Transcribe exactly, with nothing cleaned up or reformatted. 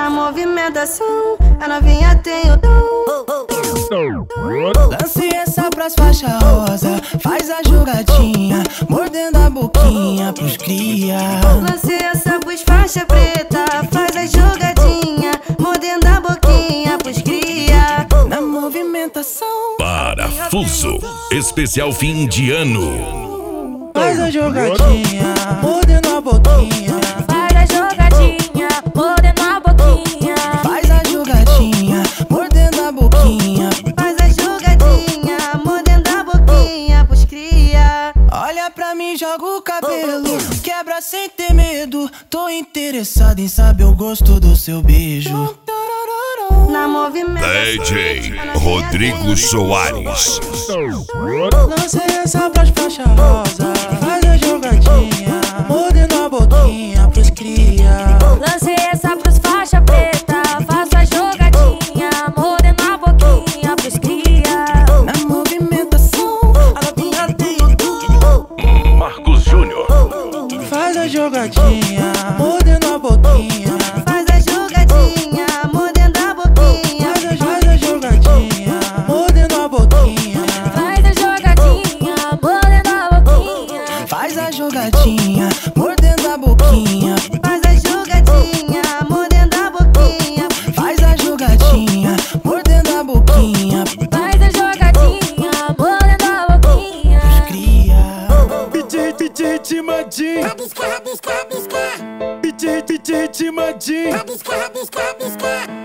Na movimentação, a novinha tem o dom. Lance essa pras faixa rosa, faz a jogadinha, mordendo a boquinha pros cria. Lance essa pros faixa preta, faz a jogadinha, mordendo a boquinha pros cria. Na movimentação, Parafuso especial fim de ano. faz a jogadinha, mordendo a boquinha. Faz a jogadinha, mordendo a boquinha. Faz a jogadinha, mordendo a boquinha. Faz a jogadinha, mordendo a boquinha pros cria. Olha pra mim, joga o cabelo, quebra sem ter medo. Tô interessado em saber o gosto do seu beijo. Na movimentação, D J Rodrigo Soares. Lance essa pras faixa rosa, faz a jogadinha, mordendo a boquinha pros cria. Lance essa pros faixa preta, faça a jogadinha, mordendo a boquinha pros cria. Na movimentação, a novinha tem o dom. Marcos Júnior. Faz a jogadinha, mordendo a boquinha. faz a jogadinha, mordendo a boquinha. Faz a, faz a jogadinha, mordendo a boquinha. Faz a jogadinha, mordendo a boquinha. Faz a jogadinha, mordendo a boquinha. Faz a jogadinha, mordendo a boquinha. Faz a jogadinha, mordendo a boquinha. Faz a jogadinha, mordendo a boquinha. Cria. D J, D J Timadinho. Rabisca, rabisca, rabisca. D J, D J Timadinho. Rabisca, rabisca, rabisca.